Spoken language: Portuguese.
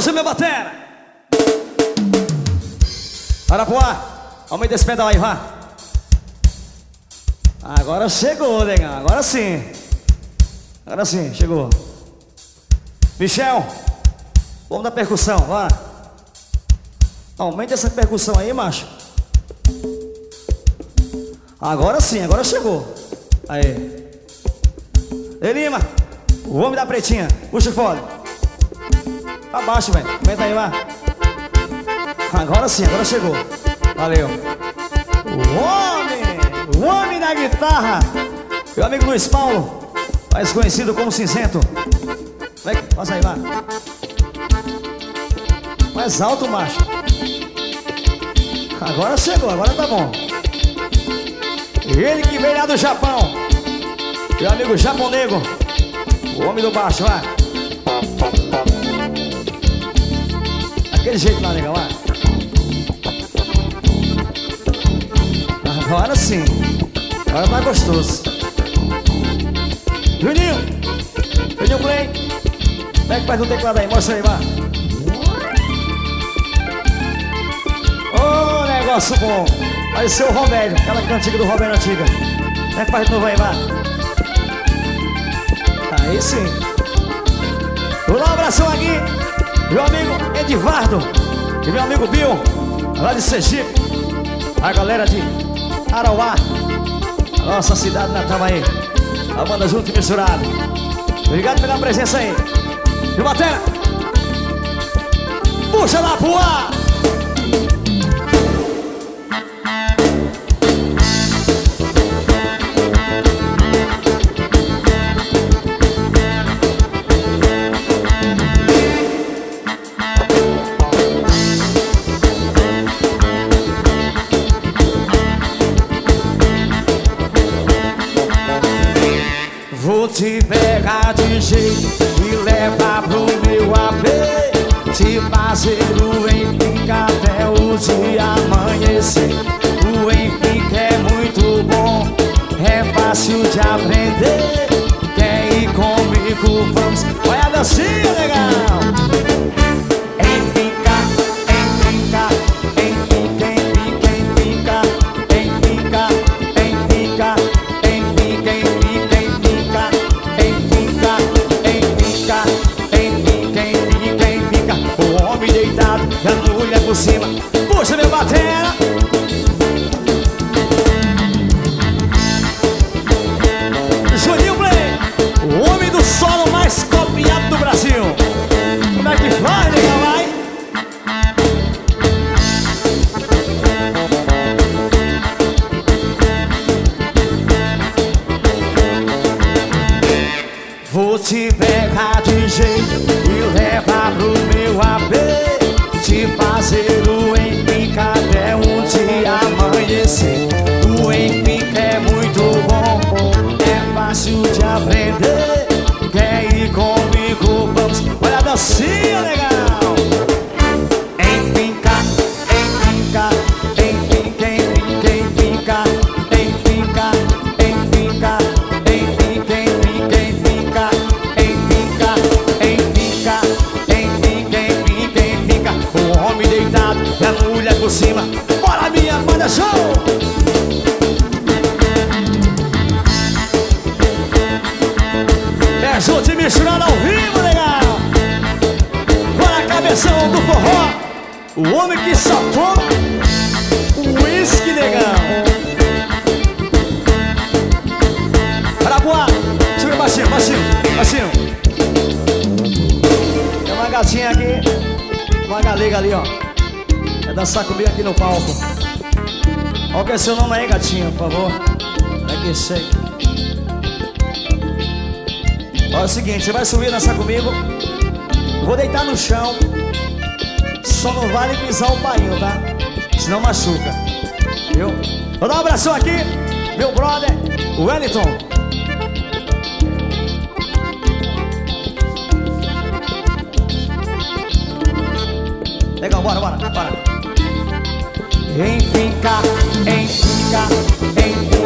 Puxa meu batera. Para pro ar. Aumenta esse pedal aí, vá. Agora chegou, negão. Agora sim. Agora sim, chegou. Michel, vamos da percussão, vá. Aumenta essa percussão aí, macho. Agora sim, agora chegou. Aí. Ei, Lima, o homem da pretinha. Puxa o fole. Abaixo, velho. Aumenta aí, vá. Agora sim, agora chegou. Valeu. O homem da guitarra. Meu amigo Luiz Paulo, mais conhecido como Cinzento. Vem, passa aí, vá. Mais alto, macho. Agora chegou, agora tá bom. Ele que veio lá do Japão, meu amigo Japonego, o homem do baixo, vá. Aquele jeito lá, legal, vá. Agora sim. Agora tá gostoso. Juninho Play. Pega perto do teclado aí, mostra aí, vá. Ô, negócio bom. Vai ser o Romério, aquela cantiga do Romério antiga. Pega perto de novo aí, vá. Aí sim. Vou dar um abração aqui, meu amigo Edivardo e meu amigo Bill, lá de Sergipe. A galera de Arauá, nossa cidade natal aí. A banda junto e misturado. Obrigado pela presença aí. E batera, puxa lá pro ar. Vou te pegar de jeito e levar pro meu AP, te fazer o empica até o dia amanhecer. O empica é muito bom, é fácil de aprender. Quer ir comigo? Vamos. Olha a dancinha, legal! Empica, empica, empica, empica, empica, empica, empica, empica, empica, empica, empica, empica, empica. O homem deitado e a mulher por cima. Puxa meu batera. Juninho Play, o homem do solo mais copiado do Brasil. Como é que vai, nega, vai? Vou te pegar de jeito e levar pro meu AP, te fazer o empica até um dia amanhecer. O empica é muito bom, é fácil de aprender. Quer ir comigo? Vamos. Olha a dancinha, legal! Empica, empica, empica, empica, empica, empica, empica, empica, empica, empica, empica, empica, empica, empica. O homem deitado e a mulher por cima. Bora, minha banda, show! É junto e misturado ao vivo, legal. Bora, cabeção do forró. O homem que só toma uísque, legal. Para voar. Segura baixinho, baixinho, baixinho. Tem uma gatinha aqui, uma galega ali, ó. Vai dançar comigo aqui no palco. Qual que é seu nome aí, gatinha, por favor? É que sei. Olha, é o seguinte, você vai subir e dançar comigo. Eu vou deitar no chão. Só não vale pisar o painho, tá? Senão machuca. Viu? Vou dar um abração aqui, meu brother, o Wellington. Legal, bora, bora, bora. Empica, empica, empica.